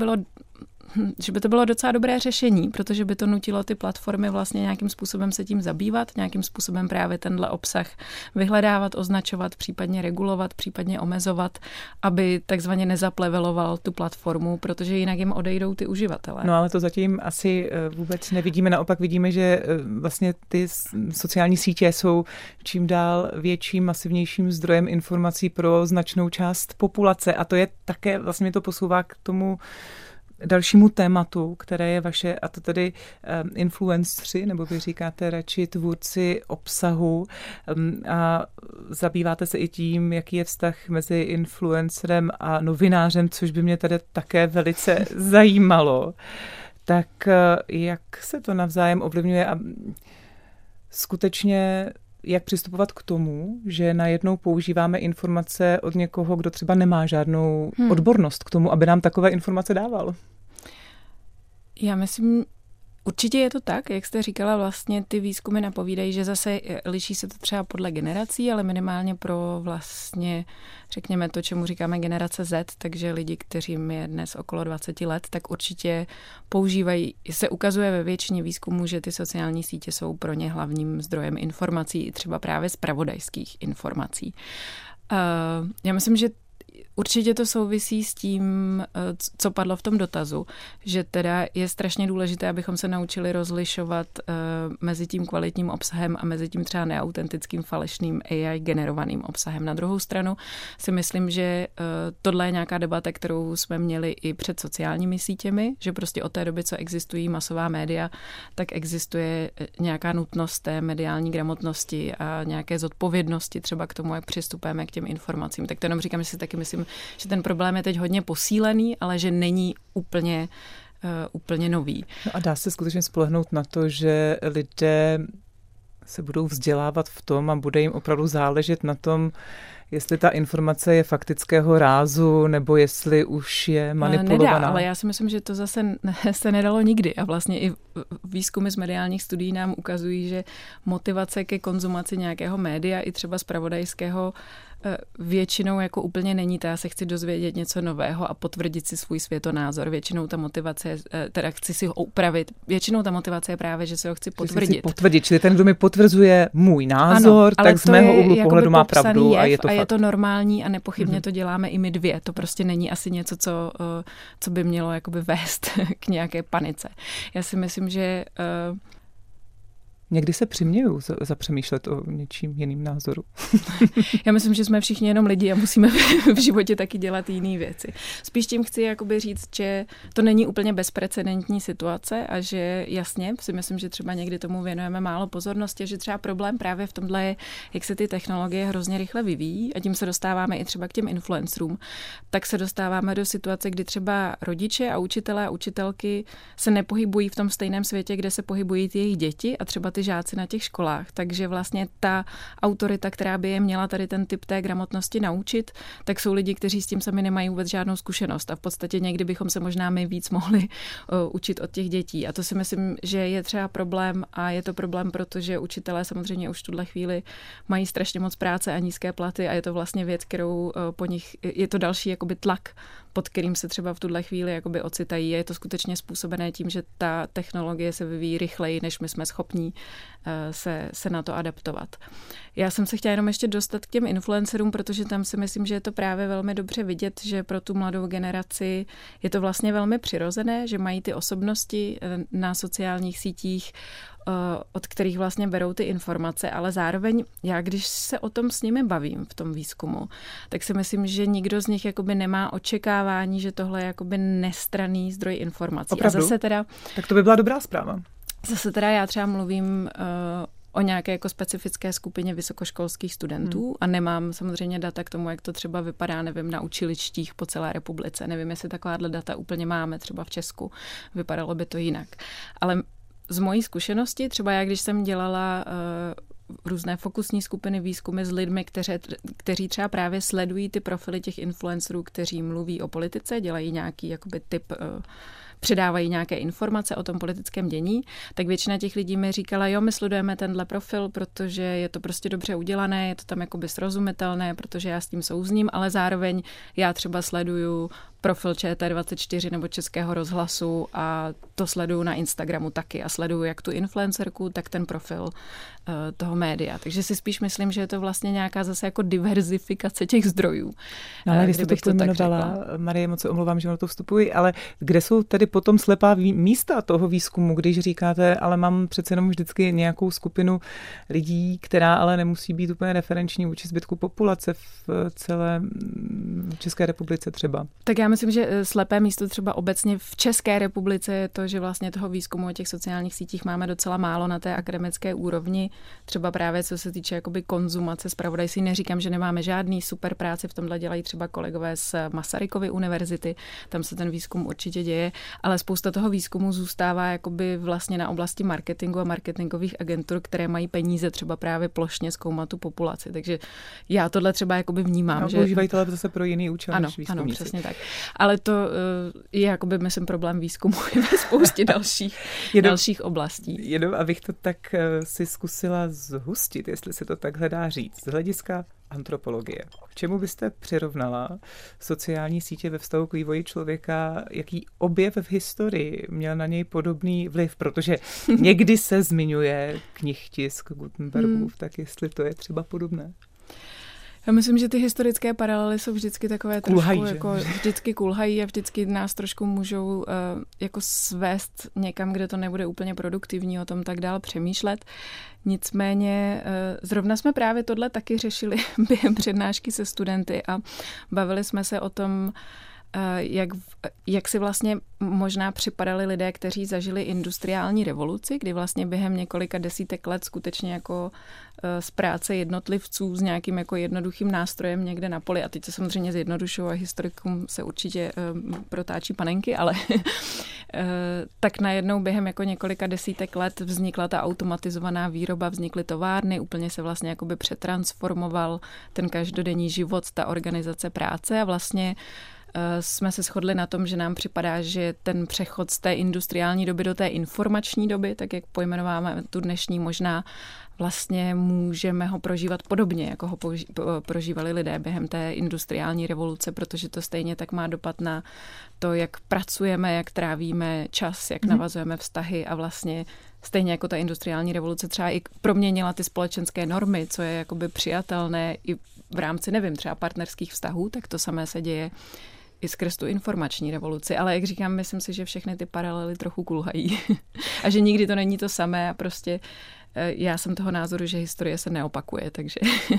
bylo docela dobré řešení, protože by to nutilo ty platformy vlastně nějakým způsobem se tím zabývat, nějakým způsobem právě tenhle obsah vyhledávat, označovat, případně regulovat, případně omezovat, aby takzvaně nezapleveloval tu platformu, protože jinak jim odejdou ty uživatelé. No ale to zatím asi vůbec nevidíme, naopak vidíme, že vlastně ty sociální sítě jsou čím dál větším, masivnějším zdrojem informací pro značnou část populace a to je také, vlastně to posouvá k tomu dalšímu tématu, které je vaše, a to tedy influenceři, nebo vy říkáte radši tvůrci obsahu, a zabýváte se i tím, jaký je vztah mezi influencerem a novinářem, což by mě tady také velice zajímalo. Tak jak se to navzájem ovlivňuje a skutečně jak přistupovat k tomu, že najednou používáme informace od někoho, kdo třeba nemá žádnou odbornost k tomu, aby nám takové informace dával? Já myslím, určitě je to tak, jak jste říkala, vlastně ty výzkumy napovídají, že zase liší se to třeba podle generací, ale minimálně pro vlastně, řekněme to, čemu říkáme generace Z, takže lidi, kteřím je dnes okolo 20 let, tak určitě používají, se ukazuje ve většině výzkumů, že ty sociální sítě jsou pro ně hlavním zdrojem informací, třeba právě zpravodajských informací. Já myslím, že Určitě to souvisí s tím, co padlo v tom dotazu, že teda je strašně důležité, abychom se naučili rozlišovat mezi tím kvalitním obsahem a mezi tím třeba neautentickým, falešným AI generovaným obsahem. Na druhou stranu si myslím, že tohle je nějaká debata, kterou jsme měli i před sociálními sítěmi, že prostě od té doby, co existují masová média, tak existuje nějaká nutnost té mediální gramotnosti a nějaké zodpovědnosti třeba k tomu, jak přistupujeme k těm informacím. Tak to jenom říkám, že si taky myslím, že ten problém je teď hodně posílený, ale že není úplně nový. No a dá se skutečně spolehnout na to, že lidé se budou vzdělávat v tom a bude jim opravdu záležet na tom, jestli ta informace je faktického rázu, nebo jestli už je manipulovaná. Nedá, ale já si myslím, že to zase se nedalo nikdy. A vlastně i výzkumy z mediálních studií nám ukazují, že motivace ke konzumaci nějakého média, i třeba zpravodajského, většinou jako úplně není to, já se chci dozvědět něco nového a potvrdit si svůj světonázor. Většinou ta motivace, teda chci si ho upravit, většinou ta motivace je právě, že si ho chci potvrdit. Čili ten, kdo mi potvrzuje můj názor, ano, tak z mého úhlu pohledu má pravdu a je to fakt. Je to normální a nepochybně to děláme i my dvě. To prostě není asi něco, co by mělo jakoby vést k nějaké panice. Já si myslím, že někdy se přiměju zapřemýšlet o něčím jiným názoru. Já myslím, že jsme všichni jenom lidi a musíme v životě taky dělat jiné věci. Spíš tím chci jakoby říct, že to není úplně bezprecedentní situace a že jasně si myslím, že třeba někdy tomu věnujeme málo pozornosti, že třeba problém právě v tomhle je, jak se ty technologie hrozně rychle vyvíjí a tím se dostáváme i třeba k těm influencerům. Tak se dostáváme do situace, kdy třeba rodiče a učitelé a učitelky se nepohybují v tom stejném světě, kde se pohybují ty jejich děti a třeba ty žáci na těch školách, takže vlastně ta autorita, která by je měla tady ten typ té gramotnosti naučit, tak jsou lidi, kteří s tím sami nemají vůbec žádnou zkušenost a v podstatě někdy bychom se možná my víc mohli učit od těch dětí. A to si myslím, že je třeba problém a je to problém, protože učitelé samozřejmě už v tuhle chvíli mají strašně moc práce a nízké platy a je to vlastně věc, kterou po nich, je to další jakoby tlak, pod kterým se třeba v tuhle chvíli jakoby ocitají. Je to skutečně způsobené tím, že ta technologie se vyvíjí rychleji, než my jsme schopní se na to adaptovat. Já jsem se chtěla jenom ještě dostat k těm influencerům, protože tam si myslím, že je to právě velmi dobře vidět, že pro tu mladou generaci je to vlastně velmi přirozené, že mají ty osobnosti na sociálních sítích, od kterých vlastně berou ty informace, ale zároveň já, když se o tom s nimi bavím v tom výzkumu, tak si myslím, že nikdo z nich jakoby nemá očekávání, že tohle je jakoby nestranný zdroj informací. Opravdu? A zase teda, tak to by byla dobrá zpráva. Zase teda já třeba mluvím o nějaké jako specifické skupině vysokoškolských studentů a nemám samozřejmě data k tomu, jak to třeba vypadá, nevím, na učilištích po celé republice. Nevím, jestli takováhle data úplně máme třeba v Česku. Vypadalo by to jinak. Ale z mojí zkušenosti, třeba já, když jsem dělala různé fokusní skupiny, výzkumy s lidmi, kteří třeba právě sledují ty profily těch influencerů, kteří mluví o politice, dělají nějaký jakoby typ, předávají nějaké informace o tom politickém dění, tak většina těch lidí mi říkala, jo, my sledujeme tenhle profil, protože je to prostě dobře udělané, je to tam jakoby srozumitelné, protože já s tím souzním, ale zároveň já třeba sleduju profil ČT24 nebo Českého rozhlasu a to sleduju na Instagramu taky a sleduju jak tu influencerku, tak ten profil toho média. Takže si spíš myslím, že je to vlastně nějaká zase jako diverzifikace těch zdrojů. No, ale když jste to pojmenovala, Marie, moc se omlouvám, že na to vstupuji, ale kde jsou tedy potom slepá místa toho výzkumu, když říkáte, ale mám přece jenom vždycky nějakou skupinu lidí, která ale nemusí být úplně referenční vůči zbytku populace v celé České republice třeba? Tak já myslím, že slepé místo třeba obecně v České republice je to, že vlastně toho výzkumu o těch sociálních sítích máme docela málo na té akademické úrovni. Třeba právě co se týče jakoby konzumace zpravodajství. Neříkám, že nemáme žádný super práci, v tomhle dělají třeba kolegové z Masarykovy univerzity, tam se ten výzkum určitě děje, ale spousta toho výzkumu zůstává jakoby vlastně na oblasti marketingu a marketingových agentur, které mají peníze třeba právě plošně zkoumat tu populaci. Takže já tohle třeba jakoby vnímám. No, že používají to zase pro jiný účel než výzkumníci. Ano, přesně tak. Ale to je jakoby, myslím, problém výzkumu ve spoustě dalších oblastí. Jenom abych to tak si zkusila zhustit, jestli se to takhle dá říct. Z hlediska antropologie. K čemu byste přirovnala sociální sítě ve vztahu k vývoji člověka? Jaký objev v historii měl na něj podobný vliv? Protože někdy se zmiňuje knihtisk Gutenbergův, tak jestli to je třeba podobné. Já myslím, že ty historické paralely jsou vždycky takové kulhají, trošku, jako vždycky kulhají a vždycky nás trošku můžou jako svést někam, kde to nebude úplně produktivní o tom tak dál přemýšlet. Nicméně zrovna jsme právě tohle taky řešili během přednášky se studenty a bavili jsme se o tom, jak si vlastně možná připadali lidé, kteří zažili industriální revoluci, kdy vlastně během několika desítek let skutečně jako z práce jednotlivců s nějakým jako jednoduchým nástrojem někde na poli, a teď se samozřejmě zjednodušují a historikům se určitě protáčí panenky, ale tak najednou během jako několika desítek let vznikla ta automatizovaná výroba, vznikly továrny, úplně se vlastně jakoby přetransformoval ten každodenní život, ta organizace práce a vlastně jsme se shodli na tom, že nám připadá, že ten přechod z té industriální doby do té informační doby, tak jak pojmenováme tu dnešní, možná vlastně můžeme ho prožívat podobně, jako ho prožívali lidé během té industriální revoluce, protože to stejně tak má dopad na to, jak pracujeme, jak trávíme čas, jak navazujeme vztahy a vlastně stejně jako ta industriální revoluce třeba i proměnila ty společenské normy, co je jakoby přijatelné i v rámci, nevím, třeba partnerských vztahů, tak to samé se děje i skrz tu informační revoluci. Ale jak říkám, myslím si, že všechny ty paralely trochu kulhají. A že nikdy to není to samé a prostě já jsem toho názoru, že historie se neopakuje, takže...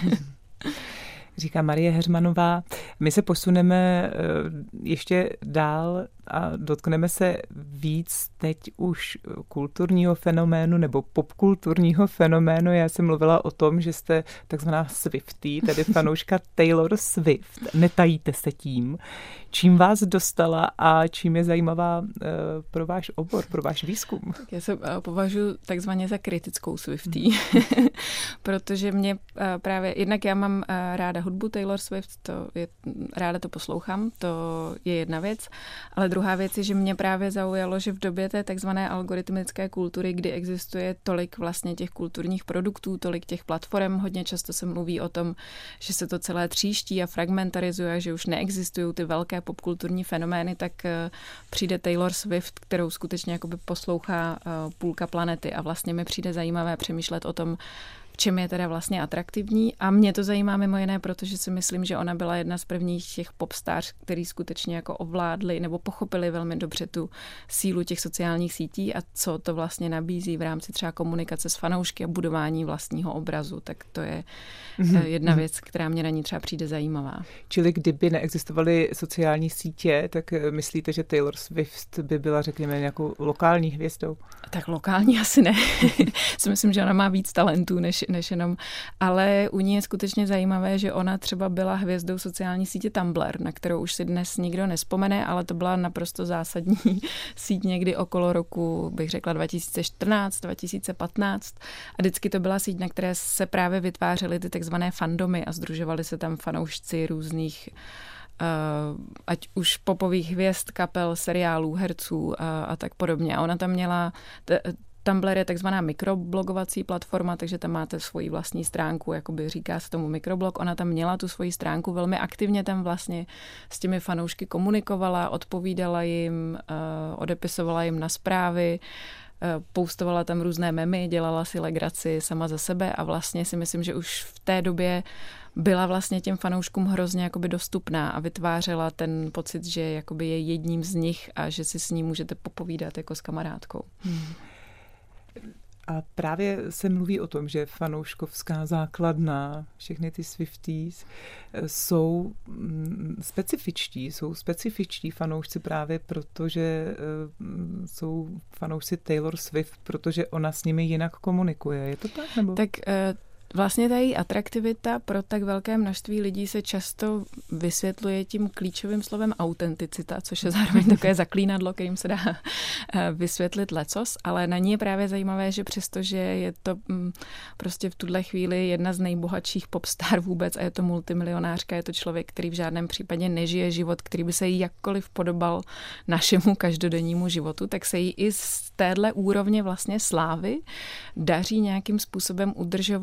Říká Marie Heřmanová. My se posuneme ještě dál a dotkneme se víc teď už kulturního fenoménu nebo popkulturního fenoménu. Já jsem mluvila o tom, že jste takzvaná Swiftie, tedy fanouška Taylor Swift. Netajíte se tím. Čím vás dostala a čím je zajímavá pro váš obor, pro váš výzkum? Já se považuji takzvaně za kritickou Swiftie, protože mě právě, jednak já mám ráda hudbu Taylor Swift, ráda to poslouchám, to je jedna věc, ale druhá věc je, že mě právě zaujalo, že v době té takzvané algoritmické kultury, kdy existuje tolik vlastně těch kulturních produktů, tolik těch platform, hodně často se mluví o tom, že se to celé tříští a fragmentarizuje, že už neexistují ty velké popkulturní fenomény, tak přijde Taylor Swift, kterou skutečně jakoby poslouchá půlka planety a vlastně mi přijde zajímavé přemýšlet o tom, v čem je teda vlastně atraktivní. A mě to zajímá mimo jiné, protože si myslím, že ona byla jedna z prvních těch popstars, který skutečně jako ovládli nebo pochopili velmi dobře tu sílu těch sociálních sítí a co to vlastně nabízí v rámci třeba komunikace s fanoušky a budování vlastního obrazu. Tak to je jedna věc, která mě na ní třeba přijde zajímavá. Čili kdyby neexistovaly sociální sítě, tak myslíte, že Taylor Swift by byla, řekněme, nějakou lokální hvězdou? Tak lokální asi ne. Si myslím, že ona má víc talentů než jenom, ale u ní je skutečně zajímavé, že ona třeba byla hvězdou sociální sítě Tumblr, na kterou už si dnes nikdo nespomene, ale to byla naprosto zásadní síť někdy okolo roku, bych řekla 2014, 2015 a vždycky to byla síť, na které se právě vytvářely ty takzvané fandomy a sdružovali se tam fanoušci různých ať už popových hvězd, kapel, seriálů, herců a tak podobně. A ona tam měla... Tumblr je takzvaná mikroblogovací platforma, takže tam máte svoji vlastní stránku, jakoby říká se tomu mikroblog. Ona tam měla tu svoji stránku, velmi aktivně tam vlastně s těmi fanoušky komunikovala, odpovídala jim, odepisovala jim na zprávy, postovala tam různé memy, dělala si legraci sama za sebe a vlastně si myslím, že už v té době byla vlastně těm fanouškům hrozně jakoby dostupná a vytvářela ten pocit, že jakoby je jedním z nich a že si s ní můžete popovídat jako s kamarádkou. A právě se mluví o tom, že fanouškovská základna, všechny ty Swifties jsou specifičtí fanoušci právě protože jsou fanoušci Taylor Swift, protože ona s nimi jinak komunikuje. Je to tak? Nebo? Tak vlastně ta její atraktivita pro tak velké množství lidí se často vysvětluje tím klíčovým slovem autenticita, což je zároveň takové zaklínadlo, kterým se dá vysvětlit lecos, ale na ní je právě zajímavé, že přestože je to prostě v tuhle chvíli jedna z nejbohatších popstar vůbec a je to multimilionářka, je to člověk, který v žádném případě nežije život, který by se jí jakkoliv podobal našemu každodennímu životu, tak se jí i z téhle úrovně vlastně slávy daří nějakým způsobem udržovat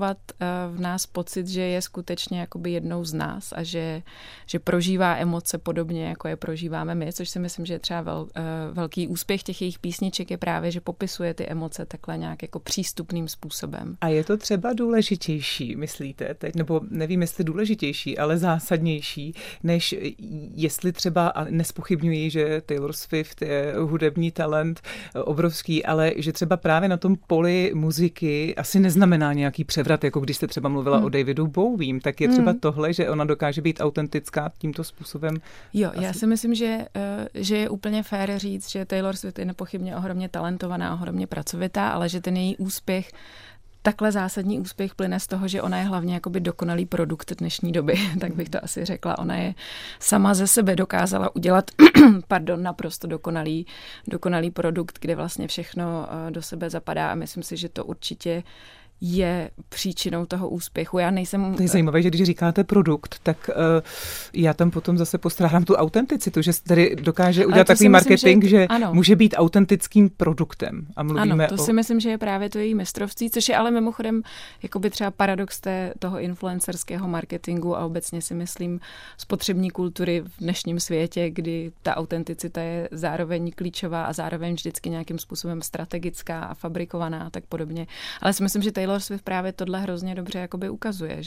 v nás pocit, že je skutečně jakoby jednou z nás a že prožívá emoce podobně, jako je prožíváme my, což si myslím, že je třeba velký úspěch těch jejich písniček je právě, že popisuje ty emoce takhle nějak jako přístupným způsobem. A je to třeba důležitější, myslíte teď, nebo nevím, jestli důležitější, ale zásadnější, než jestli třeba, a nespochybňuji, že Taylor Swift je hudební talent obrovský, ale že třeba právě na tom poli muziky asi neznamená nějaký převrat, jako když jste třeba mluvila o Davidu Bowiem, tak je třeba tohle, že ona dokáže být autentická tímto způsobem. Jo, já si myslím, že je úplně fér říct, že Taylor Swift je nepochybně ohromně talentovaná, ohromně pracovitá, ale že ten její úspěch, takhle zásadní úspěch plyne z toho, že ona je hlavně jakoby dokonalý produkt dnešní doby, tak bych to asi řekla. Ona je sama ze sebe dokázala udělat naprosto dokonalý produkt, kde vlastně všechno do sebe zapadá a myslím si, že to určitě je příčinou toho úspěchu. Já nejsem... To je zajímavé, že když říkáte produkt, tak já tam potom zase postrádám tu autenticitu, že tady dokáže udělat takový marketing, že může být autentickým produktem. A mluvíme si myslím, že je právě to její mistrovství, což je ale mimochodem jakoby třeba paradox toho influencerského marketingu a obecně si myslím spotřební kultury v dnešním světě, kdy ta autenticita je zároveň klíčová a zároveň vždycky nějakým způsobem strategická a fabrikovaná a tak podobně. Ale si myslím, že Taylor Swift právě tohle hrozně dobře jakoby ukazuje,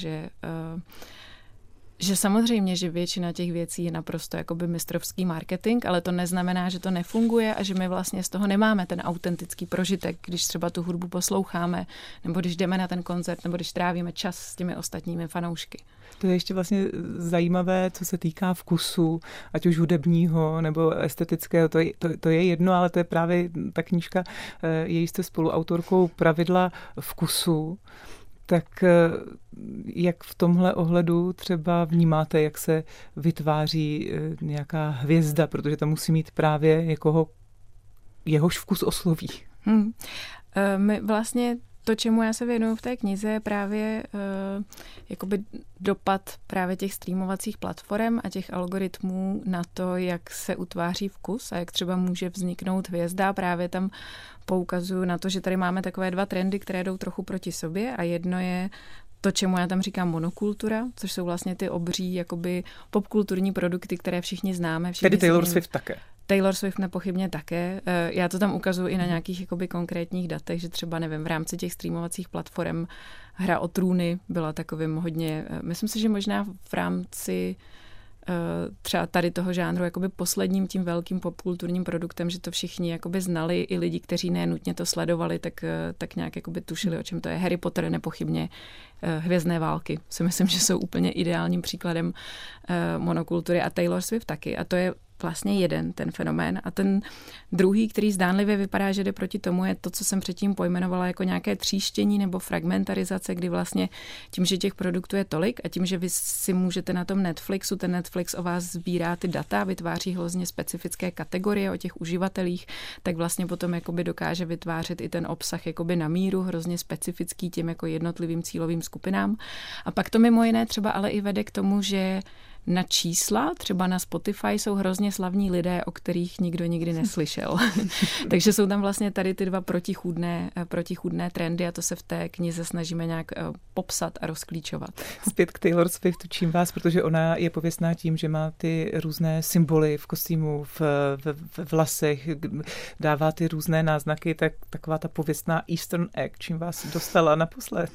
že samozřejmě, že většina těch věcí je naprosto jakoby mistrovský marketing, ale to neznamená, že to nefunguje a že my vlastně z toho nemáme ten autentický prožitek, když třeba tu hudbu posloucháme, nebo když jdeme na ten koncert, nebo když trávíme čas s těmi ostatními fanoušky. To je ještě vlastně zajímavé, co se týká vkusu, ať už hudebního nebo estetického, to je jedno, ale to je právě ta knížka, její jste spoluautorkou Pravidla vkusu. Tak jak v tomhle ohledu třeba vnímáte, jak se vytváří nějaká hvězda, protože tam musí mít právě někoho, jehož vkus osloví. My vlastně to, čemu já se věnuju v té knize, je právě jakoby dopad právě těch streamovacích platform a těch algoritmů na to, jak se utváří vkus a jak třeba může vzniknout hvězda. Právě tam poukazuju na to, že tady máme takové dva trendy, které jdou trochu proti sobě a jedno je to, čemu já tam říkám monokultura, což jsou vlastně ty obří jakoby popkulturní produkty, které všichni známe. Tedy Taylor Swift také. Taylor Swift nepochybně také. Já to tam ukazuju i na nějakých jakoby konkrétních datech, že třeba, nevím, v rámci těch streamovacích platform Hra o trůny byla takovým hodně, myslím si, že možná v rámci třeba tady toho žánru jakoby posledním tím velkým popkulturním produktem, že to všichni jakoby znali, i lidi, kteří nenutně to sledovali, tak nějak jakoby tušili, o čem to je. Harry Potter nepochybně, Hvězdné války si myslím, že jsou úplně ideálním příkladem monokultury a Taylor Swift taky. A to je vlastně jeden ten fenomén. A ten druhý, který zdánlivě vypadá, že jde proti tomu, je to, co jsem předtím pojmenovala jako nějaké tříštění nebo fragmentarizace, kdy vlastně tím, že těch produktů je tolik a tím, že vy si můžete na tom Netflixu, ten Netflix o vás sbírá ty data, vytváří hrozně specifické kategorie o těch uživatelích, tak vlastně potom jakoby dokáže vytvářet i ten obsah jakoby na míru, hrozně specifický těm jako jednotlivým cílovým skupinám. A pak to mimo jiné třeba ale i vede k tomu, že na čísla, třeba na Spotify, jsou hrozně slavní lidé, o kterých nikdo nikdy neslyšel. Takže jsou tam vlastně tady ty dva protichůdné trendy a to se v té knize snažíme nějak popsat a rozklíčovat. Zpět k Taylor Swift učím vás, protože ona je pověstná tím, že má ty různé symboly v kostýmu, v vlasech, dává ty různé náznaky, taková ta pověstná Eastern Egg, čím vás dostala naposled.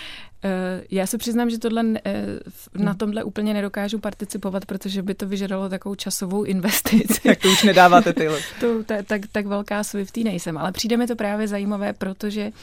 Já se přiznám, že na tomhle úplně nedokážu participovat, protože by to vyžadalo takovou časovou investici. Tak to už nedáváte, Taylor. Tak velká Swiftie nejsem, ale přijde mi to právě zajímavé, protože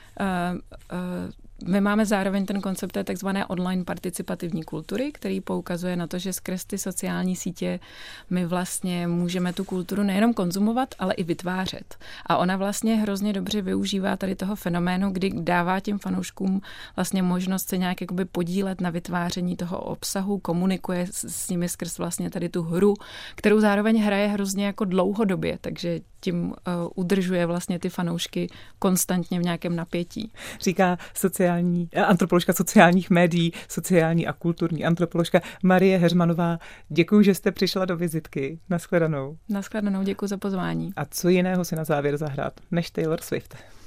my máme zároveň ten koncept té takzvané online participativní kultury, který poukazuje na to, že skrz ty sociální sítě my vlastně můžeme tu kulturu nejenom konzumovat, ale i vytvářet. A ona vlastně hrozně dobře využívá tady toho fenoménu, kdy dává těm fanouškům vlastně možnost se nějak jakoby podílet na vytváření toho obsahu, komunikuje s nimi skrz vlastně tady tu hru, kterou zároveň hraje hrozně jako dlouhodobě, takže tím udržuje vlastně ty fanoušky konstantně v nějakém napětí. Říká antropoložka sociálních médií, sociální a kulturní antropoložka Marie Heřmanová. Děkuji, že jste přišla do vizitky. Nashledanou. Nashledanou, děkuji za pozvání. A co jiného si na závěr zahrát než Taylor Swift?